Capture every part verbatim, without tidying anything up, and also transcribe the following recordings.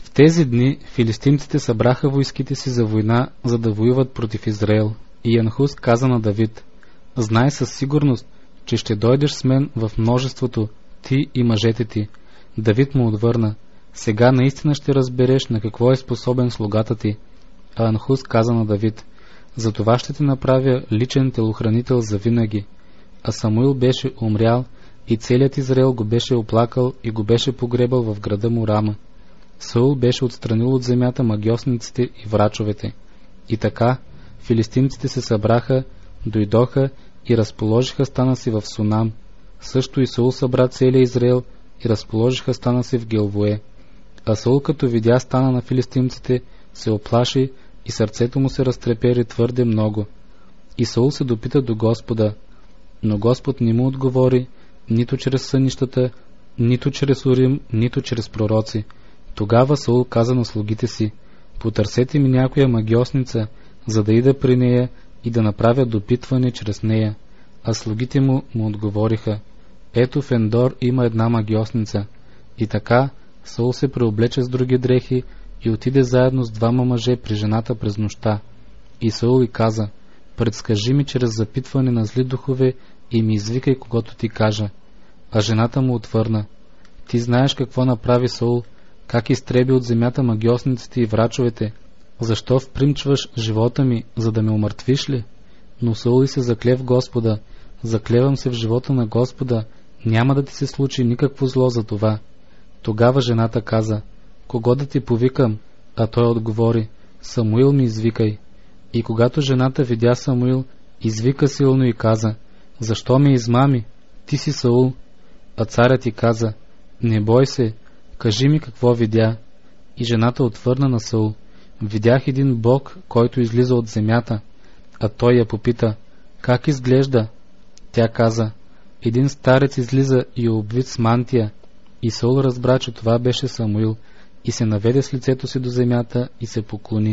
В тези дни филистимците събраха войските си за война, за да воюват против Израел. И Янхус каза на Давид: знай със сигурност, че ще дойдеш с мен в множеството, ти и мъжете ти. Давид му отвърна: сега наистина ще разбереш на какво е способен слугата ти. А Анхус каза на Давид: за това ще те направя личен телохранител за винаги. А Самуил беше умрял и целият Израел го беше оплакал и го беше погребал в града му Рама. Саул беше отстранил от земята магьосниците и врачовете. И така филистимците се събраха, дойдоха и разположиха стана си в Сунам. Също и Саул събра целия Израел и разположиха стана си в Гилбое. А Саул, като видя стана на филистимците, се оплаши и сърцето му се разтрепери твърде много. И Саул се допита до Господа, но Господ не му отговори нито чрез сънищата, нито чрез Урим, нито чрез пророци. Тогава Саул каза на слугите си: потърсете ми някоя магьосница, за да ида при нея и да направя допитване чрез нея. А слугите му му отговориха: ето в Ендор има една магьосница. И така Саул се преоблече с други дрехи и отиде заедно с двама мъже при жената през нощта. И Саул и каза: предскажи ми чрез запитване на зли духове и ми извикай когото ти кажа. А жената му отвърна: ти знаеш какво направи Саул, как изтреби от земята магьосниците и врачовете. Защо впримчваш живота ми, за да ме умъртвиш ли? Но Саул и се закле в Господа: заклевам се в живота на Господа, няма да ти се случи никакво зло за това. Тогава жената каза: кого да ти повикам? А той отговори: Самуил ми извикай. И когато жената видя Самуил, извика силно и каза: защо ме измами? Ти си Саул. А царят ти каза: не бой се, кажи ми какво видя. И жената отвърна на Саул: видях един бог, който излиза от земята. А той я попита: как изглежда? Тя каза: един старец излиза и е обвит с мантия. И Саул разбра, че това беше Самуил, и се наведе с лицето си до земята и се поклони.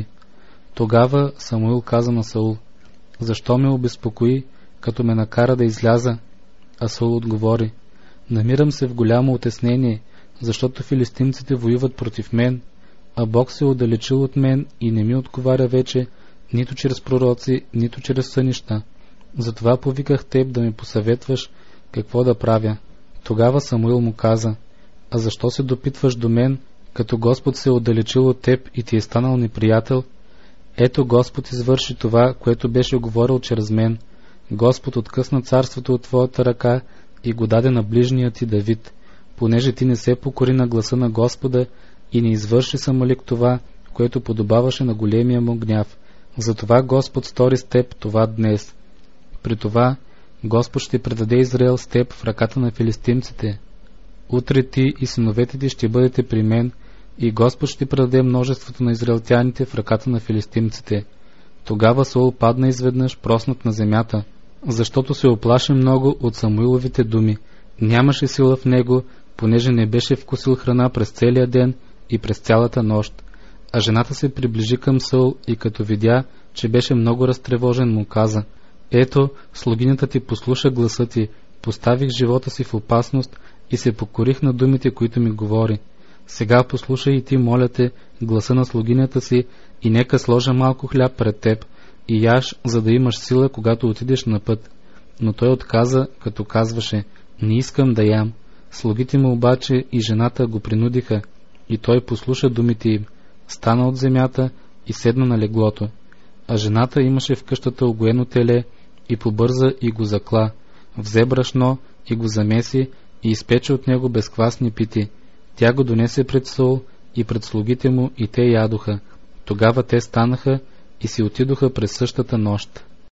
Тогава Самуил каза на Саул: защо ме обезпокои, като ме накара да изляза? А Саул отговори: намирам се в голямо утеснение, защото филистимците воюват против мен, а Бог се е отдалечил от мен и не ми отговаря вече нито чрез пророци, нито чрез сънища. Затова повиках теб да ме посъветваш какво да правя. Тогава Самуил му каза: а защо се допитваш до мен, като Господ се е отдалечил от теб и ти е станал неприятел? Ето Господ извърши това, което беше говорил чрез мен. Господ откъсна царството от твоята ръка и го даде на ближния ти Давид, понеже ти не се покори на гласа на Господа и не извърши самалик това, което подобаваше на големия му гняв. Затова Господ стори с теб това днес. При това Господ ще предаде Израел с теб в ръката на филистимците. Утре ти и синовете ти ще бъдете при мен, и Господ ще предаде множеството на израелтяните в ръката на филистимците. Тогава Саул падна изведнъж проснат на земята, защото се оплаши много от Самуиловите думи. Нямаше сила в него, понеже не беше вкусил храна през целия ден и през цялата нощ. А жената се приближи към Саул и като видя, че беше много разтревожен, му каза: ето, слугинята ти послуша гласа ти, поставих живота си в опасност и се покорих на думите, които ми говори. Сега послушай и ти, моля те, гласа на слугинята си, и нека сложа малко хляб пред теб и яш, за да имаш сила, когато отидеш на път. Но той отказа, като казваше: не искам да ям. Слугите му обаче и жената го принудиха, и той послуша думите им, стана от земята и седна на леглото. А жената имаше в къщата огоено теле и побърза и го закла, взе брашно и го замеси и изпече от него безквасни пити. Тя го донесе пред Саул и пред слугите му, и те ядоха. Тогава те станаха и си отидоха през същата нощ.